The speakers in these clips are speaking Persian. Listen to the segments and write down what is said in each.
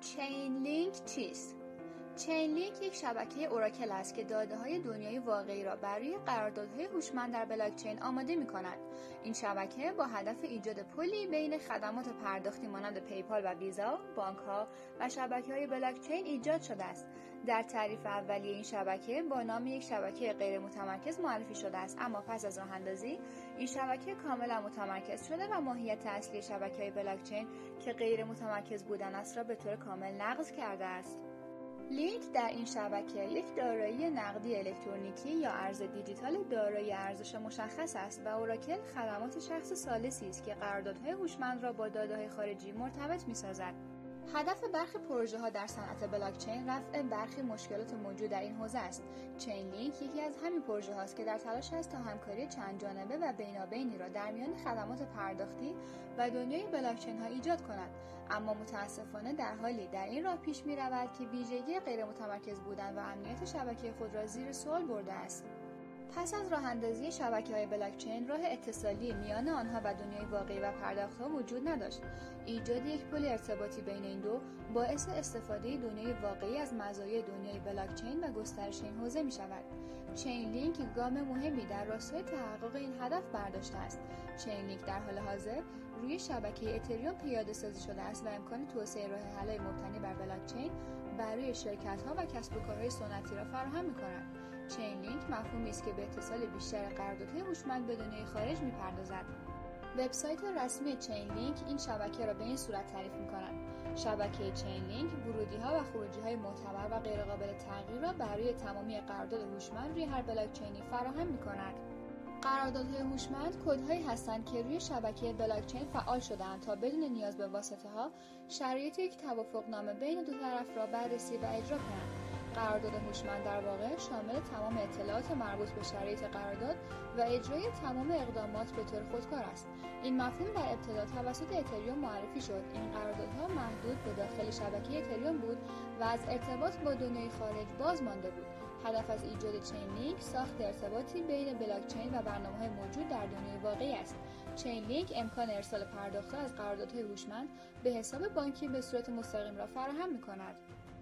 چین لینک چیست؟ چین لینک یک شبکه اوراکل است که داده‌های دنیای واقعی را برای قراردادهای هوشمند در بلاکچین آماده می‌کند. این شبکه با هدف ایجاد پلی بین خدمات پرداختی مانند پیپال و ویزا، بانک‌ها و شبکه‌های بلاکچین ایجاد شده است. در تعریف اولیه این شبکه با نام یک شبکه غیر متمرکز معرفی شده است، اما پس از راه‌اندازی این شبکه کاملا متمرکز شده و ماهیت اصلی شبکه‌های بلاکچین که غیر متمرکز بودن است را به طور کامل نقض کرده است. لینک در این شبکه یک دارایی نقدی الکترونیکی یا ارز دیجیتال دارای ارزش مشخص است و اوراکل خدمات شخص ثالثی است که قراردادهای هوشمند را با داده‌های خارجی مرتبط می‌سازد. هدف برخی پروژه‌ها در صنعت بلاکچین رفع برخی مشکلات موجود در این حوزه است. چین لینک یکی از همین پروژه‌هاست که در تلاش است تا همکاری چند جانبه و بینابینی را در میان خدمات پرداختی و دنیای بلاکچین‌ها ایجاد کند، اما متأسفانه در حالی در این راه پیش می‌رود که ویژگی غیر متمرکز بودن و امنیت شبکه خود را زیر سوال برده است. پس از راه‌اندازی شبکه‌های بلاکچین، راه اتصالی میان آنها و دنیای واقعی و پرداخت‌ها وجود نداشت. ایجاد یک پل ارتباطی بین این دو باعث استفاده دنیای واقعی از مزایای دنیای بلاکچین و گسترش این حوزه می‌شود. چین لینک گام مهمی در راستای تحقق این هدف برداشته است. چین لینک در حال حاضر روی شبکه اتریوم پیاده‌سازی شده است و امکان توسعه راه‌حل‌های مبتنی بر بلاکچین برای شرکت‌ها و کسب و کارهای سنتی را فراهم می‌کند. چین لینک مفهومی است که به اتصال بیشتر قراردادهای هوشمند به دنیای خارج می‌پردازد. وبسایت رسمی چین لینک این شبکه را به این صورت تعریف می‌کند: شبکه چین لینک ورودی‌ها و خروجی‌های معتبر و غیرقابل تغییر را برای تمامی قرارداد هوشمند روی هر بلاکچینی فراهم می‌کند. قراردادهای هوشمند کدهایی هستند که روی شبکه بلاکچین فعال شده‌اند تا بدون نیاز به واسطه‌ها شرایط یک توافقنامه بین دو طرف را بررسی و اجرا کنند. قرارداد هوشمند در واقع شامل تمام اطلاعات مربوط به شرایط قرارداد و اجرای تمام اقدامات به طور خودکار است. این مفهوم در ابتدا توسط اتریوم معرفی شد. این قراردادها محدود به داخل شبکه اتریوم بود و از ارتباط با دنیای خارج باز مانده بود. هدف از ایجاد چین لینک ساخت ارتباطی بین بلاکچین و برنامه‌های موجود در دنیای واقعی است. چین لینک امکان ارسال پرداخت‌ها از قراردادهای هوشمند به حساب بانکی به صورت مستقیم را فراهم می‌کند.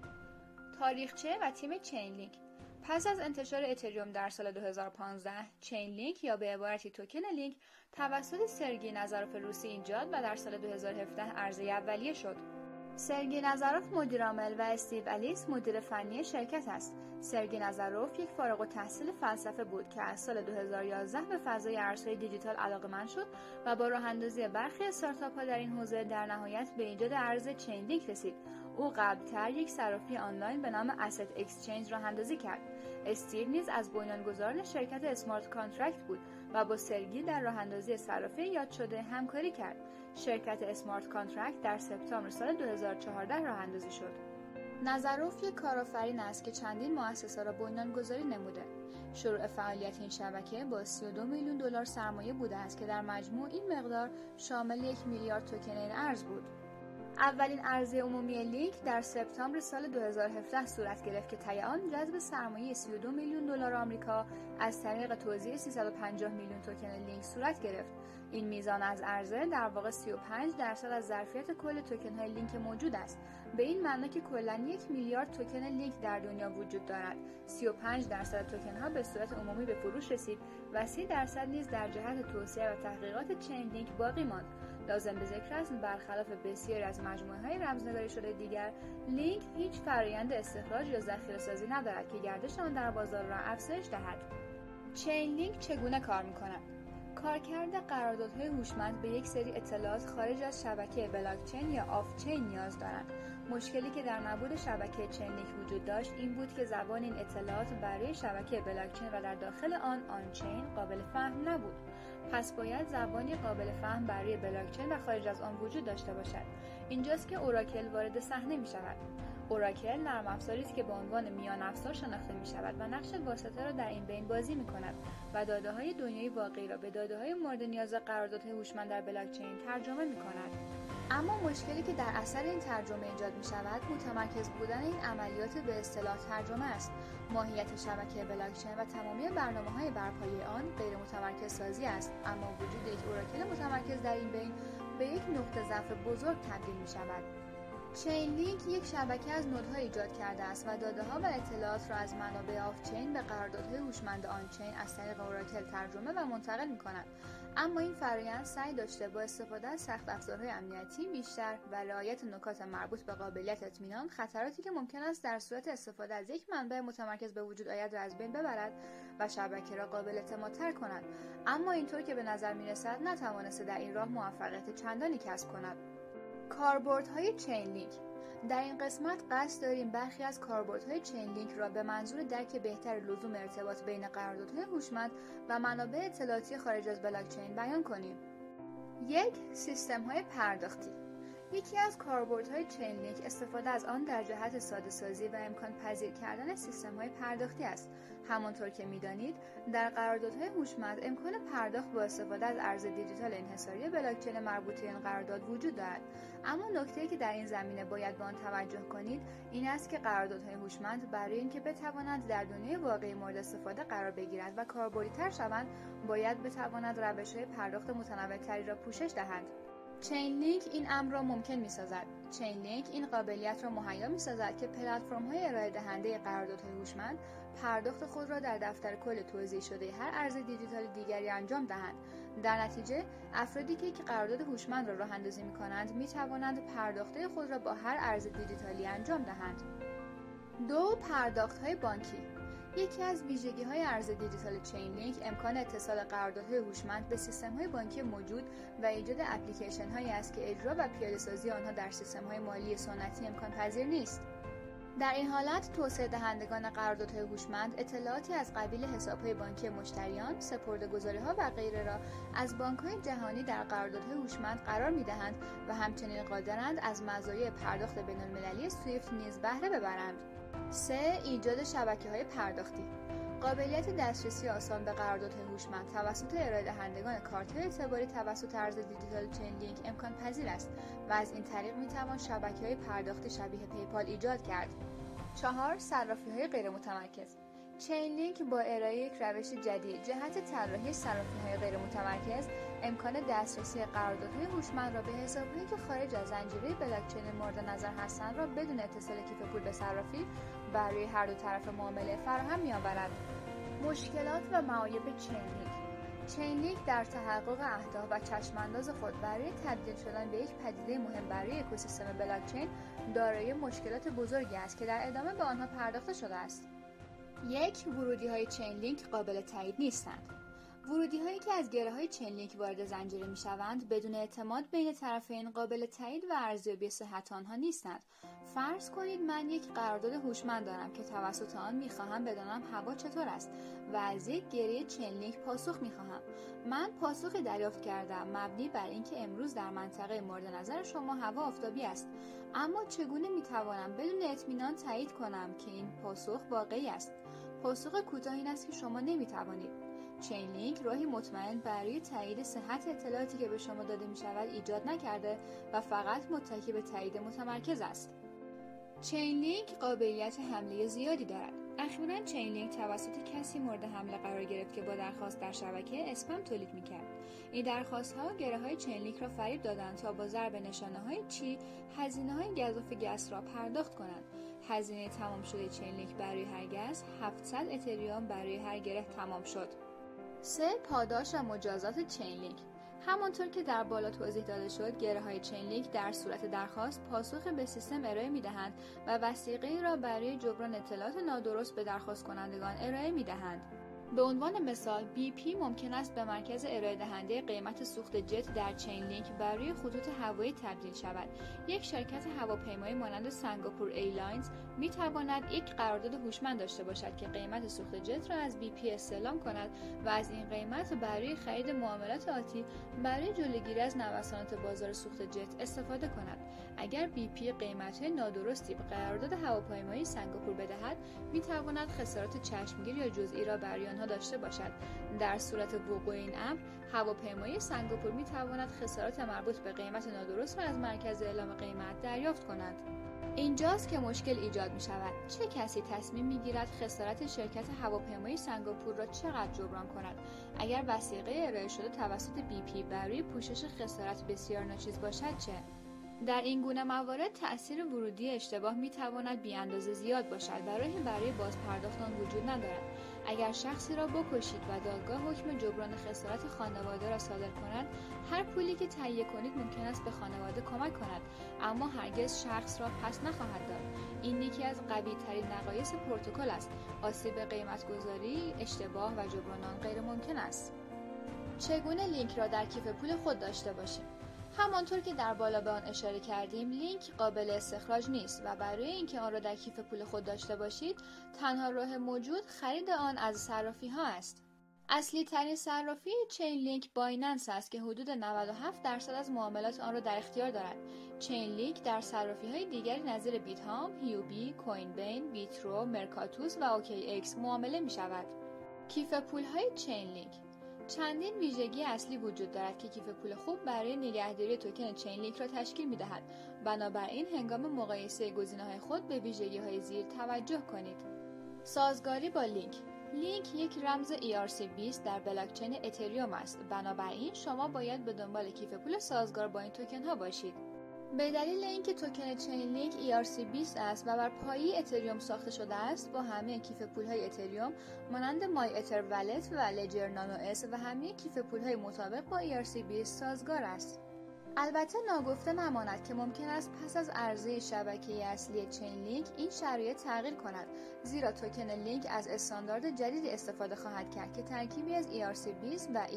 تاریخچه و تیم چین لینک. پس از انتشار اتریوم در سال 2015، چین لینک یا به عبارتی توکن لینک توسط سرگئی نظروف روسی ایجاد و در سال 2017 عرضه اولیه شد. سرگئی نظروف مدیر عامل و استیو الیس مدیر فنی شرکت است. سرگئی نظروف یک فارغ التحصیل فلسفه بود که از سال 2011 به فضای ارزهای دیجیتال علاقه‌مند شد و با راه‌اندازی برخی استارتاپ‌ها در این حوزه در نهایت به ایجاد ارز چین لینک رسید. او قبلتر یک صرافی آنلاین به نام اسست اکسچنج راه‌اندازی کرد. استیو نیز از بنیانگذاران شرکت اسمارت کانترکت بود و با سرگئی در راه‌اندازی صرافی یاد شده همکاری کرد. شرکت اسمارت کانترکت در سپتامبر سال 2014 راه‌اندازی شد. نظروف یک کارآفرین است که چندین مؤسسه را بنیانگذاری نموده. شروع فعالیت این شبکه با 32 میلیون دلار سرمایه بوده است که در مجموع این مقدار شامل 1 میلیارد توکن این ارز بود. اولین عرضه عمومی لینک در سپتامبر سال 2017 صورت گرفت که طی آن جذب سرمایه 32 میلیون دلار آمریکا از طریق توزیع 350 میلیون توکن لینک صورت گرفت. این میزان از عرضه در واقع 35% از ظرفیت کل توکن های لینک موجود است. به این معنی که کلاً 1 میلیارد توکن لینک در دنیا وجود دارد. 35% توکن ها به صورت عمومی به فروش رسید و 30% نیز در جهت توسعه و تحقیقات چین لینک باقی ماند. لازم به ذکر است برخلاف بسیاری از مجموعه‌های رمزنگاری شده دیگر، لینک هیچ فرآیند استخراج یا ذخیره‌سازی ندارد که گردش آن در بازار را افزایش دهد. چین لینک چگونه کار می‌کند؟ کارکرد قراردادهای هوشمند به یک سری اطلاعات خارج از شبکه بلاکچین یا آف چین نیاز دارند. مشکلی که در نبود شبکه چین لینک وجود داشت این بود که زبان این اطلاعات برای شبکه بلاکچین و در داخل آن چین قابل فهم نبود. پس باید زبانی قابل فهم برای بلاکچین و خارج از آن وجود داشته باشد. اینجاست که اوراکل وارد صحنه می شود. اوراکل نرم افزاری است که به عنوان میان افزار شناخته می شود و نقش واسطه را در این بین بازی می کند و داده‌های دنیای واقعی را به داده‌های مورد نیاز قراردادهای هوشمند در بلاکچین ترجمه می کند. اما مشکلی که در اثر این ترجمه ایجاد می شود متمرکز بودن این عملیات به اصطلاح ترجمه است. ماهیت شبکه بلاکچین و تمامی برنامه‌های بر پایه آن غیر متمرکز سازی است، اما وجود یک اوراکل متمرکز در این بین به یک نقطه ضعف بزرگ تبدیل می شود. چین لینک یک شبکه از نودها ایجاد کرده است و داده‌ها و اطلاعات را از منابع آف چین به قراردادهای هوشمند آن چین از طریق اوراکل ترجمه و منتقل می‌کند. اما این فرآیند سعی داشته با استفاده از سخت افزارهای امنیتی بیشتر و رعایت نکات مربوط به قابلیت اطمینان، خطراتی که ممکن است در صورت استفاده از یک منبع متمرکز به وجود آید را از بین ببرد و شبکه را قابل اعتمادتر کند. اما اینطور که به نظر می‌رسد نتوانسته در این راه موفقیت چندانی کسب کند. کاربردهای چین لینک. در این قسمت قصد داریم برخی از کاربردهای چین لینک را به منظور درک بهتر لزوم ارتباط بین قراردادهای هوشمند و منابع اطلاعاتی خارج از بلاکچین بیان کنیم. 1. سیستم‌های پرداختی. یکی از کاربردهای چین لینک استفاده از آن در جهت ساده‌سازی و امکان پذیر کردن سیستم‌های پرداختی است. همانطور که می‌دانید، در قراردادهای هوشمند امکان پرداخت با استفاده از ارز دیجیتال انحصاری بلاکچین مربوط به این قرارداد وجود دارد. اما نکته‌ای که در این زمینه باید به آن توجه کنید این است که قراردادهای هوشمند برای اینکه بتوانند در دنیای واقعی مورد استفاده قرار بگیرند و کاربردی‌تر شوند، باید بتوانند روش‌های پرداخت متنوع‌تری را پوشش دهند. چین لینک این امر را ممکن می‌سازد. چین لینک این قابلیت را مهیا می‌سازد که پلتفرم‌های ارائه دهنده قراردادهای هوشمند پرداخت خود را در دفتر کل توزیع شده هر ارز دیجیتال دیگری انجام دهند. در نتیجه، افرادی که قرارداد هوشمند را راه‌اندازی می‌کنند می‌توانند پرداخت خود را با هر ارز دیجیتالی انجام دهند. 2. پرداخت‌های بانکی. یکی از ویژگی‌های ارز دیجیتال چین لینک امکان اتصال قراردادهای هوشمند به سیستم‌های بانکی موجود و ایجاد اپلیکیشن‌هایی است که اجرا و پیاده‌سازی آنها در سیستم‌های مالی سنتی امکان پذیر نیست. در این حالت توسعه دهندگان قراردادهای هوشمند اطلاعاتی از قبیل حساب‌های بانکی مشتریان، سپرده‌گذاری‌ها و غیره را از بانک‌های جهانی در قراردادهای هوشمند قرار می‌دهند و همچنین قادرند از مزایای پرداخت بین‌المللی سویفت نیز بهره ببرند. 3. ایجاد شبکه‌های پرداختی. قابلیت دسترسی آسان به قراردادهای هوشمند توسط ارائه دهندگان کارت‌های اعتباری توسط ارز دیجیتال چین لینک امکان پذیر است و از این طریق می‌توان شبکه‌های پرداختی شبیه پیپال ایجاد کرد. 4. صرافی‌های غیر متمرکز. چین لینک با ارائه یک روش جدید جهت طراحی صرافی‌های غیر متمرکز امکان دسترسی قراردادهای هوشمند را به حساب‌هایی که خارج از زنجیره بلاکچین مورد نظر هستند را بدون اتصال کیف پول به صرافی برای هر دو طرف معامله فراهم می‌آورد. مشکلات و معایب چین لینک. چین لینک در تحقق اهداف و چشم‌انداز خود برای تبدیل شدن به یک پدیده مهم برای اکوسیستم بلاکچین دارای مشکلات بزرگی است که در ادامه به آنها پرداخته شده است. 1. ورودی‌های چین لینک قابل تایید نیستند. ورودی‌هایی که از گره‌های چین لینک وارد زنجیره می‌شوند بدون اعتماد بین طرفین قابل تایید و ارزیابی صحت آنها نیستند. فرض کنید من یک قرارداد هوشمند دارم که توسط آن می‌خواهم بدانم هوا چطور است و از یک گره چین لینک پاسخ می‌خواهم. من پاسخی دریافت کردم مبنی بر اینکه امروز در منطقه مورد نظر شما هوا آفتابی است، اما چگونه می‌توانم بدون اطمینان تایید کنم که این پاسخ واقعی است؟ پاسخ کوتاه این است که شما نمی‌توانید. چین لینک راهی مطمئن برای تایید صحت اطلاعاتی که به شما داده می شود ایجاد نکرده و فقط متکی به تایید متمرکز است. چین لینک قابلیت حمله زیادی دارد. اخیراً چین لینک توسط کسی مورد حمله قرار گرفت که با درخواست در شبکه اسپم تولید می‌کرد. این درخواست‌ها گره‌های چین لینک را فریب دادند تا با ضرب نشانه‌های چی هزینه‌های گزاف گس را پرداخت کنند. هزینه تمام شده چین لینک برای هر گس 700 اتریوم برای هر گره تمام شد. 3. پاداش و مجازات چین لینک. همانطور که در بالا توضیح داده شد، گره‌های چین لینک در صورت درخواست پاسخ به سیستم ارائه می‌دهند و وثیقه‌ای را برای جبران اطلاعات نادرست به درخواست کنندگان ارائه می‌دهند. به عنوان مثال، BP ممکن است به مرکز ارائه دهنده قیمت سوخت جت در چین لینک برای خطوط هوایی تبدیل شود. یک شرکت هواپیمایی مانند سنگاپور ایرلاینز می تواند یک قرارداد هوشمند داشته باشد که قیمت سوخت جت را از BP استعلام کند و از این قیمت برای خرید معاملات آتی برای جلوگیری از نوسانات بازار سوخت جت استفاده کند. اگر BP قیمت‌های نادرستی به قرارداد هواپیمایی سنگاپور بدهد، می تواند خسارات چشمگیر یا جزئی را برای آنها داشته باشد. در صورت وقوع این امر، هواپیمایی سنگاپور می تواند خسارات مربوط به قیمت نادرست را از مرکز اعلام قیمت دریافت کند. اینجاست که مشکل ایجاد می شود. چه کسی تصمیم می گیرد خسارت شرکت هواپیمایی سنگاپور را چقدر جبران کند؟ اگر وثیقه ارائه شده توسط BP برای پوشش خسارت بسیار ناچیز باشد چه؟ در این گونه موارد تأثیر ورودی اشتباه می‌تواند بی‌اندازه زیاد باشد و راهی برای بازپرداخت آن وجود ندارد. اگر شخصی را بکشید و دادگاه حکم جبران خسارت خانواده را صادر کند، هر پولی که تهیه کنید ممکن است به خانواده کمک کند، اما هرگز شخص را پس نخواهد داد. این یکی از قوی‌ترین نقایص پروتکل است. آسیب قیمت‌گذاری، اشتباه و جبران آن غیر ممکن است. چگونه لینک را در کیف پول خود داشته باشیم؟ همانطور که در بالا به آن اشاره کردیم، لینک قابل استخراج نیست و برای اینکه آن را در کیف پول خود داشته باشید، تنها راه موجود خرید آن از صرافی‌ها است. اصلی ترین صرافی چین لینک بایننس است که حدود 97% از معاملات آن را در اختیار دارد. چین لینک در صرافی‌های دیگری نظیر بیت هام، هیوبی، کوین بین، بیترو، مرکاتوس و اوکی ایکس معامله می‌شود. کیف پول‌های چین لینک چندین ویژگی اصلی وجود دارد که کیف پول خوب برای نگهداری توکن چین لینک را تشکیل می‌دهد. بنابراین هنگام مقایسه گزینه‌های خود به ویژگی‌های زیر توجه کنید. سازگاری با لینک یک رمز ERC20 در بلاکچین اتریوم است. بنابراین شما باید به دنبال کیف پول سازگار با این توکن ها باشید. به دلیل اینکه توکن چین لینک ERC20 است و بر پایه اتریوم ساخته شده است، با همه کیف پول‌های اتریوم مانند مای اتر ولت و لجر نانو اس و همه کیف پول‌های مطابق با ERC20 سازگار است. البته ناگفته نماند که ممکن است پس از عرضه شبکه اصلی چین لینک این شرایط تغییر کند، زیرا توکن لینک از استاندارد جدیدی استفاده خواهد کرد که ترکیبی از ERC20 و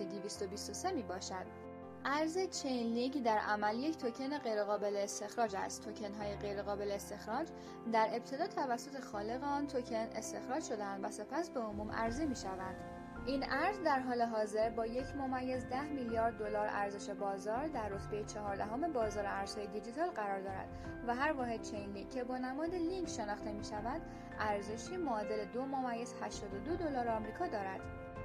ERC223 می باشد. ارز چین لینک در عمل یک توکن غیرقابل استخراج است. توکن‌های غیرقابل استخراج در ابتدا توسط خالق آن توکن استخراج شده‌اند و سپس به عموم عرضه می‌شوند. این ارز در حال حاضر با 1.10 میلیارد دلار ارزش بازار در رتبه 14 بازار ارزهای دیجیتال قرار دارد و هر واحد چین لینک که با نماد لینک شناخته می‌شود، ارزشی معادل 2.82 دلار آمریکا دارد.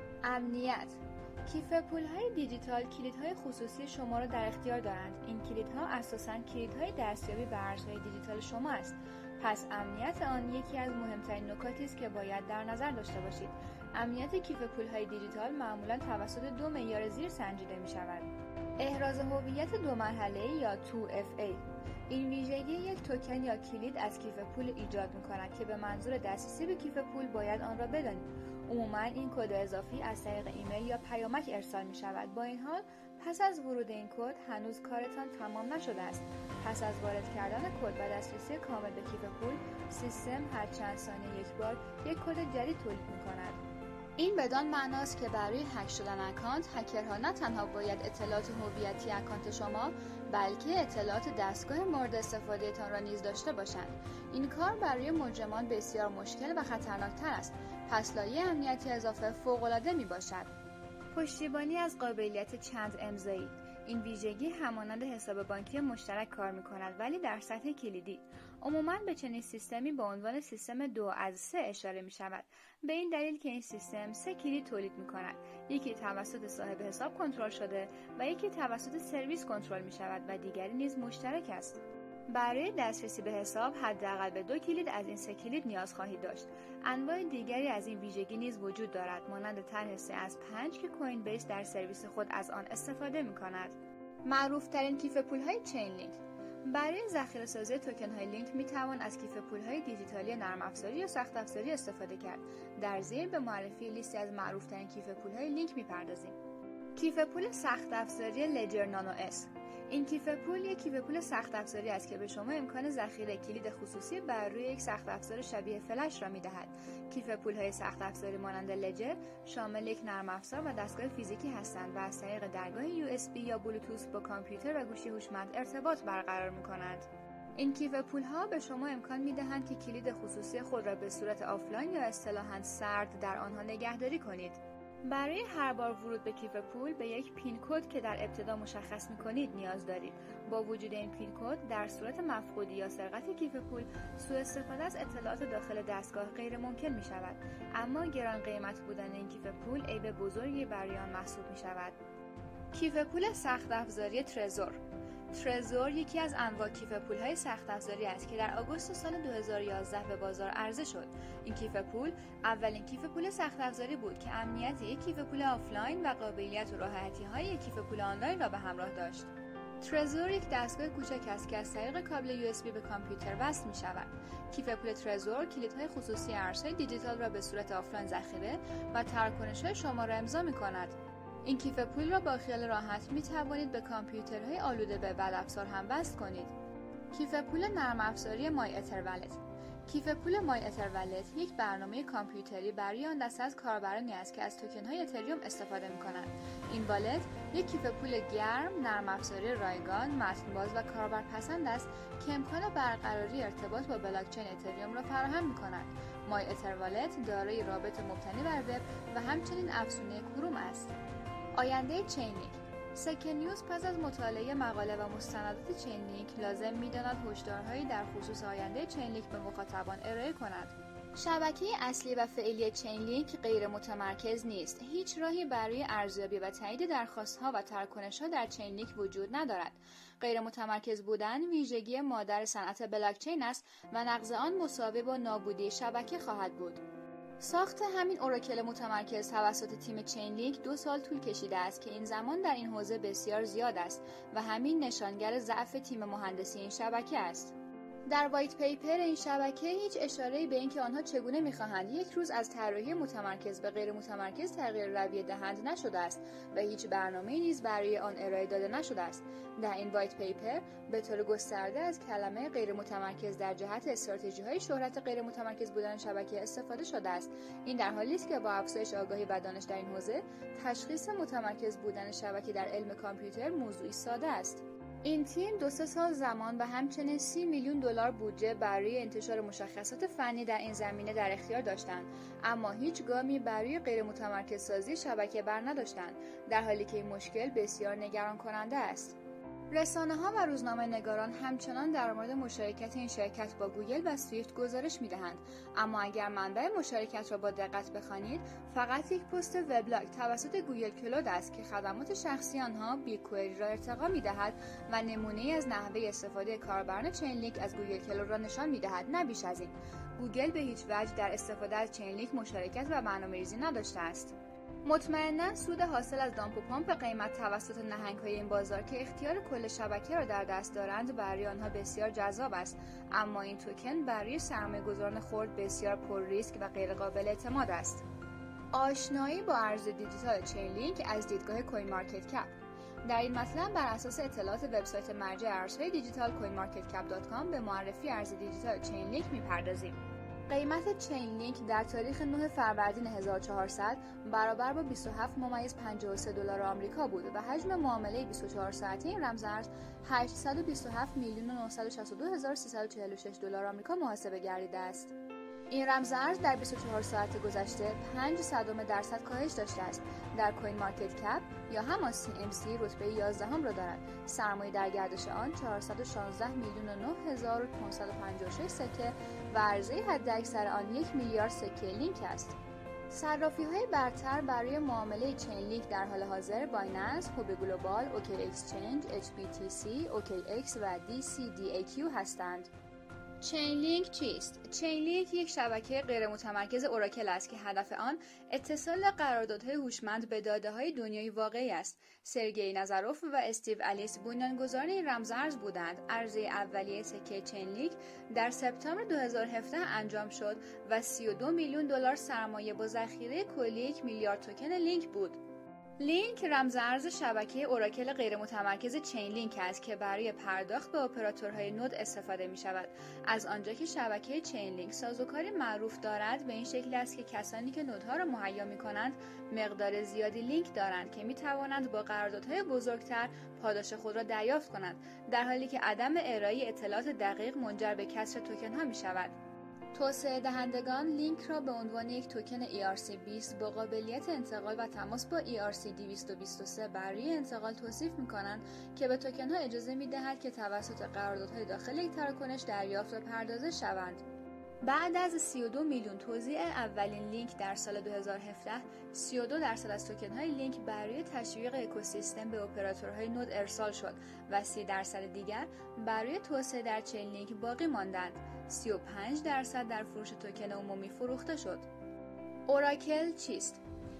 امنیت کیف پول‌های دیجیتال کلیدهای خصوصی شما را در اختیار دارند. این کلیدها اساساً کلیدهای دستیابی به ارزهای دیجیتال شما است. پس امنیت آن یکی از مهمترین نکاتی است که باید در نظر داشته باشید. امنیت کیف پول‌های دیجیتال معمولاً توسط 2 معیار زیر سنجیده می‌شود. احراز هویت 2 مرحله‌ای یا 2FA. این ویژگی یک توکن یا کلید از کیف پول ایجاد می‌کند که به منظور دسترسی به کیف پول باید آن را بدانید. عموماً این کد اضافی از طریق ایمیل یا پیامک ارسال می شود. با این حال پس از ورود این کد هنوز کارتان تمام نشده است. پس از وارد کردن کد و دسترسی کامل به کیف پول، سیستم هر چند ثانیه یک بار یک کد جدید تولید می کند. این بدان معناست که برای هک شدن اکانت، هکرها نه تنها باید اطلاعات هویتی اکانت شما، بلکه اطلاعات دستگاه مورد استفاده تان را نیز داشته باشند. این کار برای مجرمان بسیار مشکل و خطرناکتر است. پس لایه امنیتی اضافه فوق‌العاده میباشد. پشتیبانی از قابلیت چند امضایی. این ویژگی همانند حساب بانکی مشترک کار می‌کند، ولی در سطح کلیدی. عموماً به چنین سیستمی به عنوان سیستم 2 از 3 اشاره می‌شود. به این دلیل که این سیستم 3 کلید تولید می‌کند. یکی توسط صاحب حساب کنترل شده و یکی توسط سرویس کنترل می‌شود و دیگری نیز مشترک است. برای دسترسی به حساب حداقل به 2 کلید از این 3 کلید نیاز خواهید داشت. انواع دیگری از این ویژگی نیز وجود دارد، مانند طرح 3 از 5 که کوین بیس در سرویس خود از آن استفاده می‌کند. معروف ترین کیف پول‌های چین لینک. برای ذخیره‌سازی توکن‌های لینک می‌توان از کیف پول‌های دیجیتالی نرم افزاری یا سخت افزاری استفاده کرد. در زیر به معرفی لیستی از معروف‌ترین کیف پول‌های لینک می‌پردازیم. کیف پول سخت افزاری لجر نانو اس. این کیف پول یک کیف پول سخت افزاری است که به شما امکان ذخیره کلید خصوصی بر روی یک سخت افزار شبیه فلش را می‌دهد. کیف پول‌های سخت افزاری مانند لجر شامل یک نرم افزار و دستگاه فیزیکی هستند و از طریق درگاه USB یا بلوتوث با کامپیوتر و گوشی هوشمند ارتباط برقرار می‌کنند. این کیف پول‌ها به شما امکان می‌دهند که کلید خصوصی خود را به صورت آفلاین یا اصطلاحاً سرد در آنها نگهداری کنید. برای هر بار ورود به کیف پول به یک پین کد که در ابتدا مشخص می‌کنید نیاز دارید. با وجود این پین کد در صورت مفقودی یا سرقت کیف پول، سوء استفاده از اطلاعات داخل دستگاه غیر ممکن می‌شود. اما گران قیمت بودن این کیف پول عیب بزرگی برای آن محسوب می‌شود. کیف پول سخت افزاری ترزور. ترزور یکی از انواع کیف پول‌های سخت افزاری است که در آگوست سال 2011 به بازار عرضه شد. این کیف پول اولین کیف پول سخت افزاری بود که امنیت یک کیف پول آفلاین و قابلیت و راحتی‌های یک کیف پول آنلاین را به همراه داشت. ترزور یک دستگاه کوچک است که از طریق کابل USB به کامپیوتر وصل می شود. کیف پول ترزور کلیدهای خصوصی ارزهای دیجیتال را به صورت آفلاین ذخیره و تراکنش‌های شما را امضا می کند. این کیف پول را با خیال راحت می توانید به کامپیوترهای آلوده به بدافزار هم وصل کنید. کیف پول نرم افزاری مای اتر ولت. کیف پول مای اتر ولت یک برنامه کامپیوتری برای آن دسته از کاربرانی است که از توکن‌های اتریوم استفاده می‌کنند. این والت یک کیف پول گرم، نرم افزاری رایگان، متن‌باز و کاربرپسند است که امکان برقراری ارتباط با بلاکچین اتریوم را فراهم می‌کند. مای اتر والت دارای رابط مبتنی بر وب و همچنین افزونه کروم است. آینده چینلینک. سکن نیوز پس از مطالعه مقاله و مستندات چینلینک لازم می‌داند هشدارهایی در خصوص آینده چینلینک به مخاطبان ارائه کند. شبکه اصلی و فعلی چینلینک غیر متمرکز نیست. هیچ راهی برای ارزیابی و تایید درخواست‌ها و تراکنش‌ها در چینلینک وجود ندارد. غیر متمرکز بودن ویژگی مادر صنعت بلاکچین است و نقض آن مساوی با نابودی شبکه خواهد بود. ساخت همین اوراکل متمرکز توسط تیم چینلینک 2 سال طول کشیده است که این زمان در این حوزه بسیار زیاد است و همین نشانگر ضعف تیم مهندسی این شبکه است. در وایت پیپر این شبکه هیچ اشاره‌ای به اینکه آنها چگونه می‌خواهند یک روز از طراحی متمرکز به غیر متمرکز تغییر رویه دهند نشده است و هیچ برنامه‌ای نیز برای آن ارائه داده نشده است. در این وایت پیپر به طور گسترده از کلمه غیر متمرکز در جهت استراتژی‌های شهرت غیر متمرکز بودن شبکه استفاده شده است. این در حالی است که با افزایش آگاهی و دانش در این حوزه، تشخیص متمرکز بودن شبکه در علم کامپیوتر موضوعی ساده است. این تیم 2-3 سال زمان و همچنین 30 میلیون دلار بودجه برای انتشار مشخصات فنی در این زمینه در اختیار داشتند، اما هیچ گامی برای غیر متمرکز سازی شبکه بر نداشتند، در حالی که این مشکل بسیار نگران کننده است. رسانه‌ها و روزنامه‌نگاران همچنان در مورد مشارکت این شرکت با گوگل و سویفت گزارش می‌دهند، اما اگر منبع مشارکت را با دقت بخوانید، فقط یک پست وبلاگ توسط گوگل کلود است که خدمات شخصی آنها بیگ‌کوئری را ارتقا می‌دهد و نمونه‌ای از نحوه استفاده کاربران چینلینک از گوگل کلود را نشان می‌دهد، نه بیش از این. گوگل به هیچ وجه در استفاده از چینلینک مشارکت و برنامه‌ریزی نداشته است. مطمئنا سود حاصل از دامپ و پامپ قیمت توسط نهنگ‌های این بازار که اختیار کل شبکه را در دست دارند برای آنها بسیار جذاب است، اما این توکن برای سرمایه‌گذاران خرد بسیار پر ریسک و غیر قابل اعتماد است. آشنایی با ارز دیجیتال چینلینک از دیدگاه کوین مارکت کپ. در این مطلب بر اساس اطلاعات وبسایت مرجع ارزهای دیجیتال coinmarketcap.com به معرفی ارز دیجیتال چینلینک می‌پردازیم. قیمت چینلینک در تاریخ 9 فروردین 1400 برابر با 27.53 دلار آمریکا بود و حجم معامله 24 ساعته این رمزارز 827,962,346 دلار آمریکا محاسبه گردیده است. این رمزارز در 24 ساعت گذشته 0.05% کاهش داشته است. در کوین مارکت کپ یا همان CMC رتبه 11 را دارد. سرمایه در گردش آن 416,009,556 سکه و عرضه حداکثر آن 1 میلیارد سکه لینک است. صرافی‌های برتر برای معامله چینلینک در حال حاضر بایننس، هوب گلوبال، اوکی اکسچنج، HBTC، OKX و DCDAQ هستند. چینلینک چیست؟ چینلینک یک شبکه غیر متمرکز اوراکل است که هدف آن اتصال قراردادهای هوشمند به داده‌های دنیای واقعی است. سرگئی نظروف و استیو الیس بنیانگذاران این رمزارز بودند. عرضه اولیه سکه چینلینک در سپتامبر 2017 انجام شد و 32 میلیون دلار سرمایه با ذخیره کلی 1 میلیارد توکن لینک بود. لینک رمزارز شبکه اوراکل غیر متمرکز چینلینک است که برای پرداخت به اپراتورهای نود استفاده می شود. از آنجا که شبکه چینلینک سازوکاری معروف دارد به این شکل است که کسانی که نودها را مهیا می کنند مقدار زیادی لینک دارند که می توانند با قراردادهای بزرگتر پاداش خود را دریافت کنند، در حالی که عدم ارائه اطلاعات دقیق منجر به کسر توکن ها می شود. توسعه دهندگان لینک را به عنوان یک توکن ERC20 با قابلیت انتقال و تماس با ERC223 برای انتقال توصیف می‌کنند که به توکن‌ها اجازه می‌دهد که توسط قراردادهای داخل یک تراکنش دریافت و پردازش شوند. بعد از 32 میلیون توزیع اولین لینک در سال 2017، 32% از توکن‌های لینک برای تشویق اکوسیستم به اپراتورهای نود ارسال شد و 30% دیگر برای توسعه در چین لینک باقی ماندند. 35% در فروش توکن عمومی فروخته شد. اوراکل چیست؟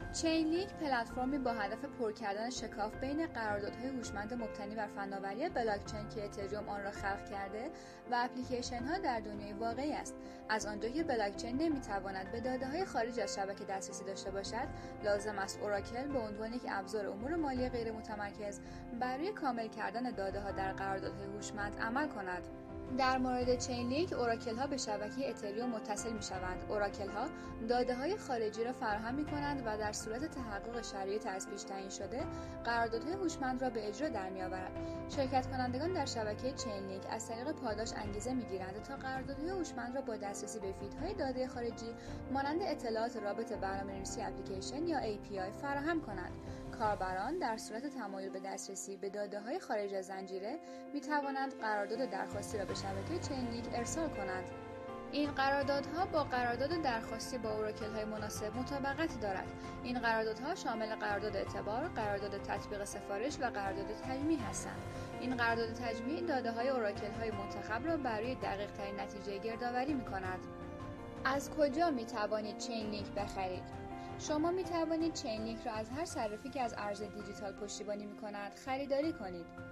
چینلینک پلتفرمی با هدف پر کردن شکاف بین قراردادهای هوشمند مبتنی بر فناوری بلاکچین که اتریوم آن را خلق کرده و اپلیکیشن‌ها در دنیای واقعی است. از آنجا که بلاکچین نمی‌تواند به داده‌های خارج از شبکه دسترسی داشته باشد، لازم است اوراکل به عنوان یک ابزار امور مالی غیر متمرکز برای کامل کردن داده‌ها در قراردادهای هوشمند عمل کند. در مورد چینلینک، اوراکل‌ها به شبکه اتریوم متصل می‌شوند. اوراکل‌ها داده‌های خارجی را فراهم می‌کنند و در صورت تحقق شرایط از پیش تعیین شده، قراردادهای هوشمند را به اجرا درمی‌آورند. شرکت کنندگان در شبکه چینلینک از طریق پاداش انگیزه می‌گیرند تا قراردادهای هوشمند را با دسترسی به فیدهای داده خارجی مانند اطلاعات رابط برنامه‌نویسی اپلیکیشن یا API فراهم کنند. کاربران در صورت تمایل به دسترسی به داده‌های خارج از زنجیره می‌توانند قرارداد درخواستی را به شبکه چینلینک ارسال کنند. این قراردادها با قرارداد درخواستی با اوراکل‌های مناسب مطابقت دارد. این قراردادها شامل قرارداد اعتبار، قرارداد تطبیق سفارش و قرارداد تجمیع هستند. این قرارداد تجمیع داده‌های اوراکل‌های منتخب را برای دقیق‌ترین نتیجه گردآوری می‌کند. از کجا می‌توانید چینلینک بخرید؟ شما می توانید چینلینک را از هر صرافی که از ارز دیجیتال پشتیبانی می کند خریداری کنید.